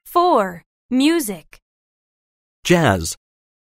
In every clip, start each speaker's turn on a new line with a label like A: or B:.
A: 4. Music.
B: Jazz.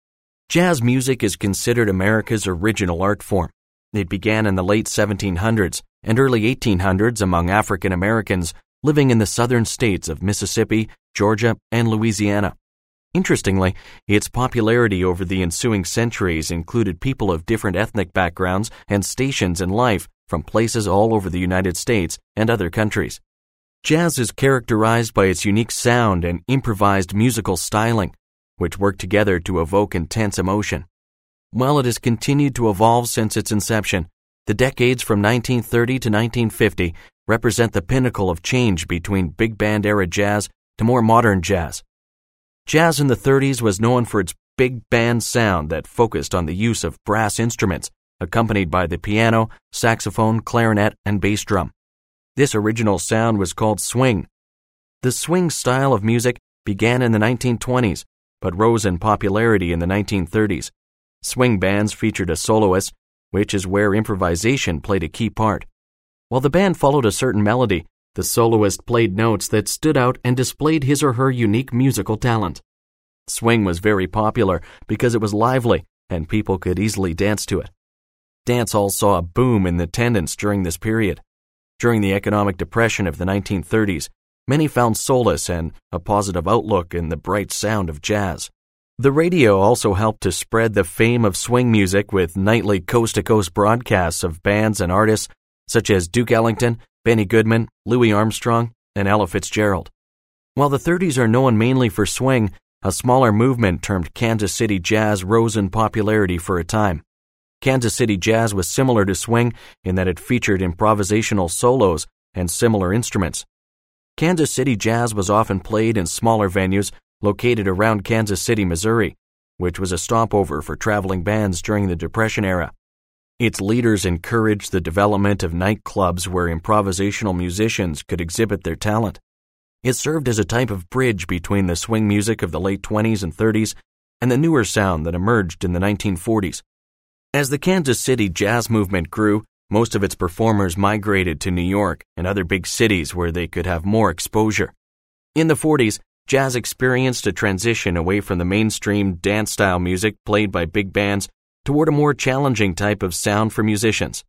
B: Jazz music is considered America's original art form. It began in the late 1700s and early 1800s among African Americans living in the southern states of Mississippi, Georgia, and Louisiana. Interestingly, its popularity over the ensuing centuries included people of different ethnic backgrounds and stations in life from places all over the United States and other countries. Jazz is characterized by its unique sound and improvised musical styling, which work together to evoke intense emotion. While it has continued to evolve since its inception, the decades from 1930 to 1950 represent the pinnacle of change between big band era jazz to more modern jazz. Jazz in the 30s was known for its big band sound that focused on the use of brass instruments, accompanied by the piano, saxophone, clarinet, and bass drum. This original sound was called swing. The swing style of music began in the 1920s, but rose in popularity in the 1930s. Swing bands featured a soloist, which is where improvisation played a key part. While the band followed a certain melody, the soloist played notes that stood out and displayed his or her unique musical talent. Swing was very popular because it was lively and people could easily dance to it. Dance hall saw a boom in attendance during this period. During the economic depression of the 1930s, many found solace and a positive outlook in the bright sound of jazz. The radio also helped to spread the fame of swing music with nightly coast-to-coast broadcasts of bands and artists such as Duke Ellington, Benny Goodman, Louis Armstrong, and Ella Fitzgerald. While the 30s are known mainly for swing, a smaller movement termed Kansas City Jazz rose in popularity for a time. Kansas City Jazz was similar to swing in that it featured improvisational solos and similar instruments. Kansas City Jazz was often played in smaller venues located around Kansas City, Missouri, which was a stopover for traveling bands during the Depression era. Its leaders encouraged the development of nightclubs where improvisational musicians could exhibit their talent. It served as a type of bridge between the swing music of the late 20s and 30s and the newer sound that emerged in the 1940s. As the Kansas City jazz movement grew, most of its performers migrated to New York and other big cities where they could have more exposure. In the 40s, jazz experienced a transition away from the mainstream dance-style music played by big bands toward a more challenging type of sound for musicians.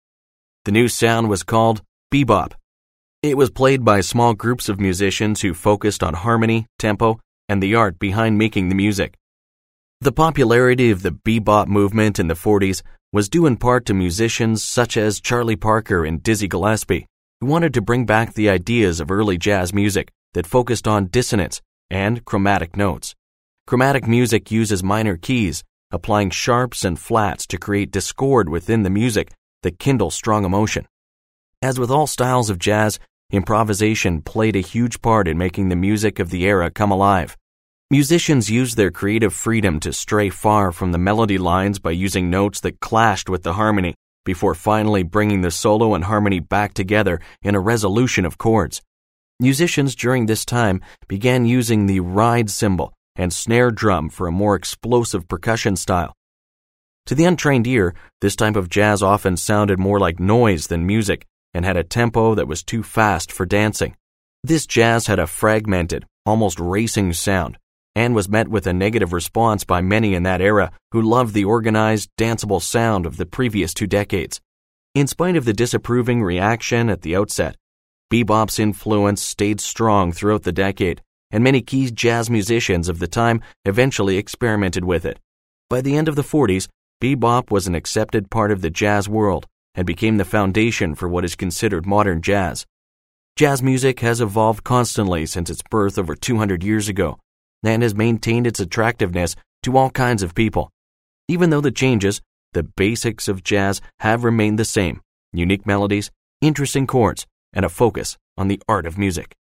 B: The new sound was called bebop. It was played by small groups of musicians who focused on harmony, tempo, and the art behind making the music. The popularity of the bebop movement in the 40s was due in part to musicians such as Charlie Parker and Dizzy Gillespie, who wanted to bring back the ideas of early jazz music that focused on dissonance and chromatic notes. Chromatic music uses minor keys, applying sharps and flats to create discord within the music that kindle strong emotion. As with all styles of jazz, improvisation played a huge part in making the music of the era come alive. Musicians used their creative freedom to stray far from the melody lines by using notes that clashed with the harmony, before finally bringing the solo and harmony back together in a resolution of chords. Musicians during this time began using the ride cymbal and snare drum for a more explosive percussion style. To the untrained ear, this type of jazz often sounded more like noise than music and had a tempo that was too fast for dancing. This jazz had a fragmented, almost racing sound, and was met with a negative response by many in that era who loved the organized, danceable sound of the previous 2 decades. In spite of the disapproving reaction at the outset, bebop's influence stayed strong throughout the decade, and many key jazz musicians of the time eventually experimented with it. By the end of the 40s, bebop was an accepted part of the jazz world and became the foundation for what is considered modern jazz. Jazz music has evolved constantly since its birth over 200 years ago, and has maintained its attractiveness to all kinds of people. Even though the changes, the basics of jazz have remained the same: unique melodies, interesting chords, and a focus on the art of music.